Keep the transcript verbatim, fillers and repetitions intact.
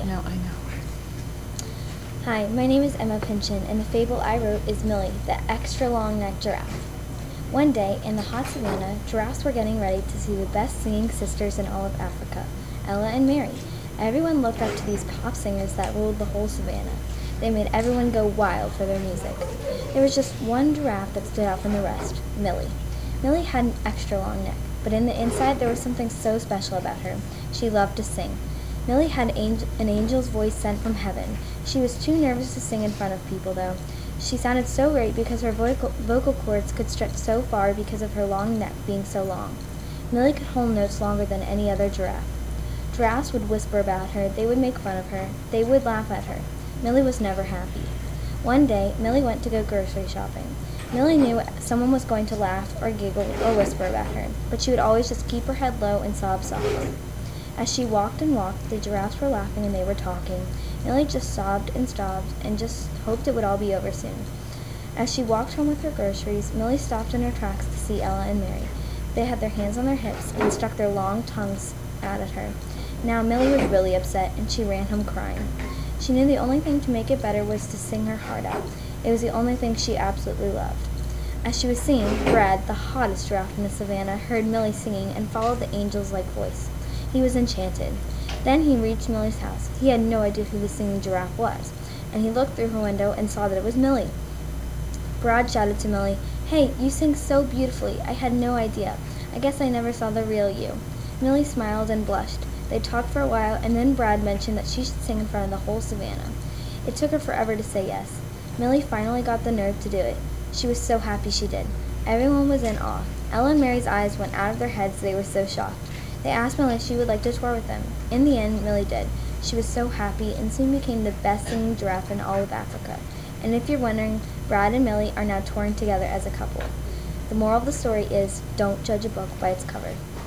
No, I know. Hi, my name is Emma Pynchon, and the fable I wrote is Millie, the extra long-necked giraffe. One day, in the hot savannah, giraffes were getting ready to see the best singing sisters in all of Africa, Ella and Mary. Everyone looked up to these pop singers that ruled the whole savannah. They made everyone go wild for their music. There was just one giraffe that stood out from the rest, Millie. Millie had an extra long neck, but in the inside there was something so special about her. She loved to sing. Millie had an angel's voice sent from heaven. She was too nervous to sing in front of people, though. She sounded so great because her vocal, vocal cords could stretch so far because of her long neck being so long. Millie could hold notes longer than any other giraffe. Giraffes would whisper about her. They would make fun of her. They would laugh at her. Millie was never happy. One day, Millie went to go grocery shopping. Millie knew someone was going to laugh or giggle or whisper about her, but she would always just keep her head low and sob softly. As she walked and walked, the giraffes were laughing and they were talking. Millie just sobbed and sobbed and just hoped it would all be over soon. As she walked home with her groceries, Millie stopped in her tracks to see Ella and Mary. They had their hands on their hips and stuck their long tongues out at her. Now Millie was really upset, and she ran home crying. She knew the only thing to make it better was to sing her heart out. It was the only thing she absolutely loved. As she was singing, Brad, the hottest giraffe in the savannah, heard Millie singing and followed the angel's-like voice. He was enchanted. Then he reached Millie's house. He had no idea who the singing giraffe was, and he looked through her window and saw that it was Millie. Brad shouted to Millie, "Hey, you sing so beautifully. I had no idea. I guess I never saw the real you." Millie smiled and blushed. They talked for a while, and then Brad mentioned that she should sing in front of the whole savannah. It took her forever to say yes. Millie finally got the nerve to do it. She was so happy she did. Everyone was in awe. Ella and Mary's eyes went out of their heads, they were so shocked. They asked Millie if she would like to tour with them. In the end, Millie did. She was so happy and soon became the best singing giraffe in all of Africa. And if you're wondering, Brad and Millie are now touring together as a couple. The moral of the story is, don't judge a book by its cover.